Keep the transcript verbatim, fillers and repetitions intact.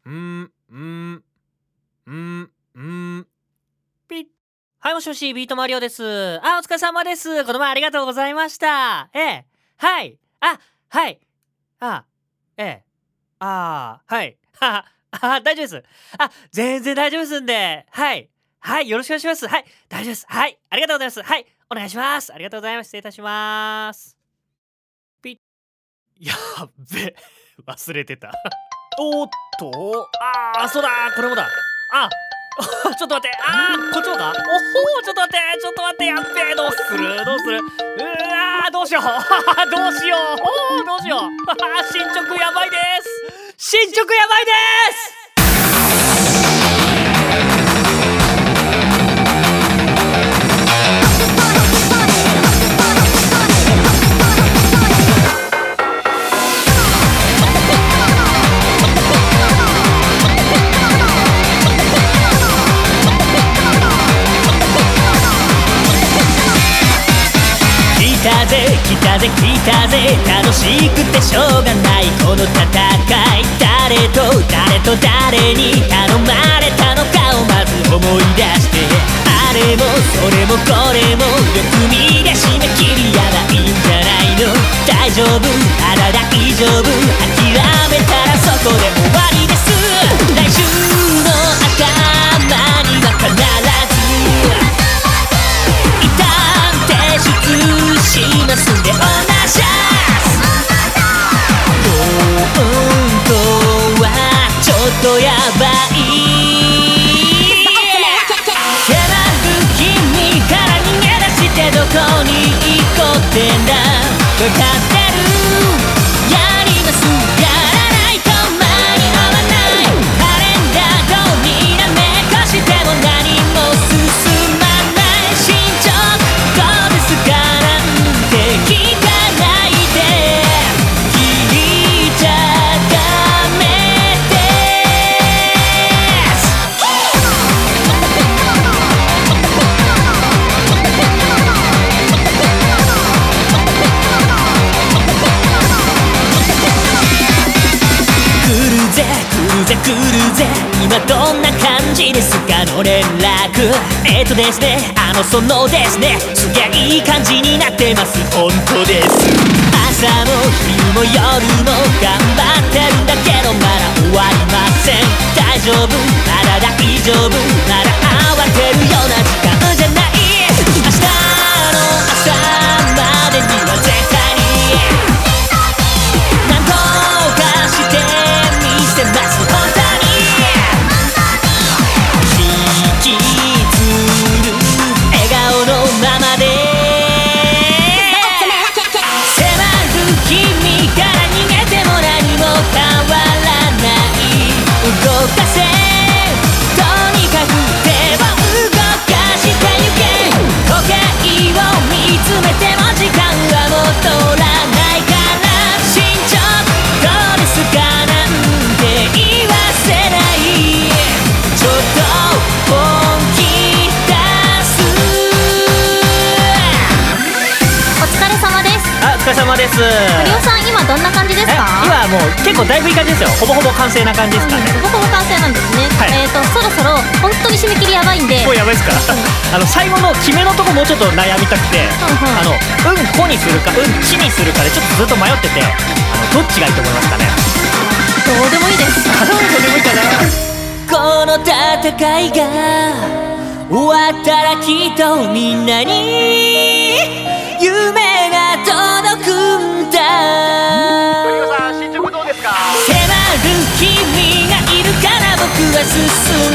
うんうんうんうんピッ。はい、もしもし、ビートマリオです。あ、お疲れ様です。この前ありがとうございました。ええ、はい、あ、はい、あ、ええ、あー、はい、はは、あ、大丈夫です。あ、全然大丈夫ですんで、はい、はい、よろしくお願いします。はい、大丈夫です。はい、ありがとうございます。はい、お願いします。ありがとうございます。失礼いたします。ピッ。やっべ、忘れてた。おっと、ああ、そうだ、これもだ。あ、ちょっと待って、あー、こっちもか。おほー、ちょっと待って、ちょっと待って、やっべえ、どうするどうする。うわー、どうしよう。どうしよう。おー、どうしよう。進捗やばいです。進捗やばいです。来たぜ来たぜ来たぜ、楽しくてしょうがないこの戦い。誰と誰と誰に頼まれたのかをまず思い出して、あれもそれもこれもよく見りゃ締め切りやばいんじゃないの。大丈夫まだ大丈夫、諦めたらそこで終わりです。来週の頭には必ず一旦提出しますんでお願いします。本当はちょっとやばい。迫る君から逃げ出してどこに行こうってんだ。分かってる、やります、やらないと間に合わない。カレンダーどうにらめっこしても何も進まない。進捗どうですかなんて聞かないで、聞いちゃダメです。来るぜ来るぜ来るぜ、今どんな感じですかの連絡。えっとですね、あのそのですね、すげえいい感じになってます。本当です。朝も昼も夜も頑張ってるんだけどまだ終わりません。大丈夫まだ大丈夫、まだ慌てるような時間じゃない。明日の朝までには絶対になんとかしてみせます。本当に引きずる笑顔のままで、迫る君から逃げても何も変わらない。動かせとにかく手を動かしてゆけ。時計を見つめても時間は戻らないから。進捗どうですかなんて言わせない。ちょっと本気出す。 お疲れ様です。 あ、お疲れ様です。 堀尾さん、今どんな感じですえ、 か？ 今はもう結構だいぶいい感じですよ。ほぼほぼ完成な感じですかね。 うん、ほぼほぼ完成なんですね。 はい、 えっ、ー、とそろそろ本当に締め切りやばいんで。 もうやばいですか。あの最後の決めのとこもうちょっと悩みたくて、 うんうん、 あのうんこにするかうんちにするかでちょっとずっと迷ってて、あのどっちがいいと思いますかね。 どうでもいいです。 あ、どうでもいいかな。この戦いが終わったらきっとみんなに夢が届くんだ。 堀尾さん、進捗どうですか？ 迫る君がいるから僕は進